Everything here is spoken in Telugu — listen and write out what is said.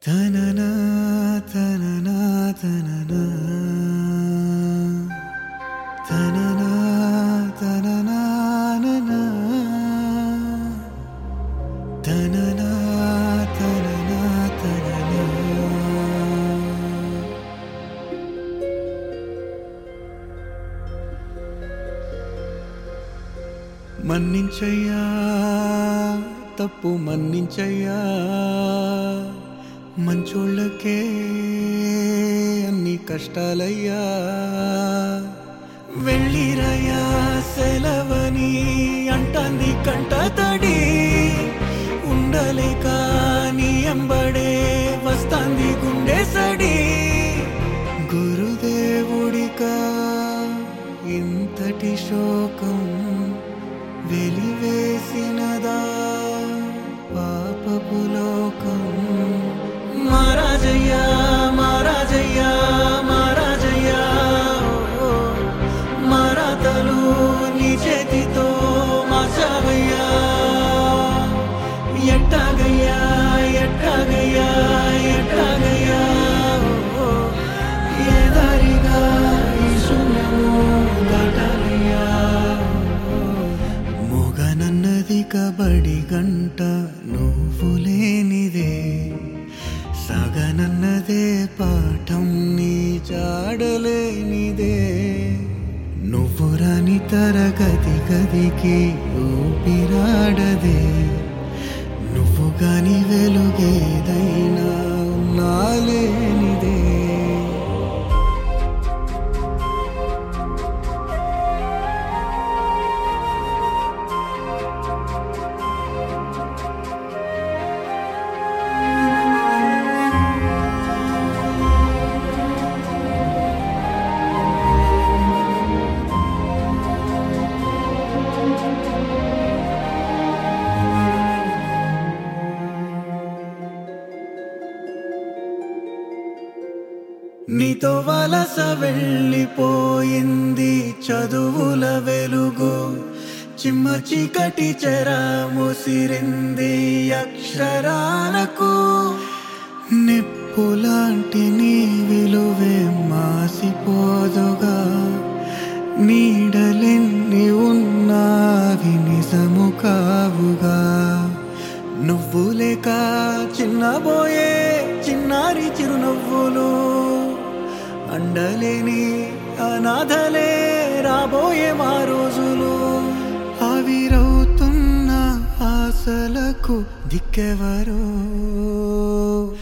తననా తననా తననా తననా తననా ననా తననా తననా తననా మన్నించయ్యా తప్పు మన్నించయ్యా మంచోళ్ళకే అన్ని కష్టాలయ్యా వెళ్ళిరయ్యా సెలవని అంటాంది కంట తడి ఉండలేక నీ ఎంబడే వస్తాంది గుండె సడి గురుదేవుడికా ఇంతటి శోకం వెలివేసినదా పాపపు లోకం మహారాజయ్యా మహారాజయ్యా మహారాజయ్యా మరాతలు నీ చేతితో మార్చావయ్యా ఎట్టాగయ్యా ఎట్టాగయ్యా ఎట్టాగయ్యా ఏ దారిగా ఈ శూన్యము దాటాలయ్యా మొగనన్నది కబడి గంట నువ్వు లేనిదే సగనన్నదే పాఠం నీ జాడలేనిదే నువ్వు రాని తరగతి గదికి ఊపిరాడదే నువ్వు గాని వెలుగేదైనా నాలేనిదే నీతో వలస వెళ్ళిపోయింది చదువుల వెలుగు చిమ్మ చీకటి చెర ముసిరింది అక్షరాలకు నిప్పులాంటి నీ విలువే మాసిపోదుగా నీడలెన్ని ఉన్నావి నిజము కావుగా నువ్వు లేక చిన్నబోయే చిన్నారి చిరునవ్వులు అండలేని అనాథలే రాబోయే మా రోజులు ఆవిరవుతున్న ఆశలకు దిక్కెవరో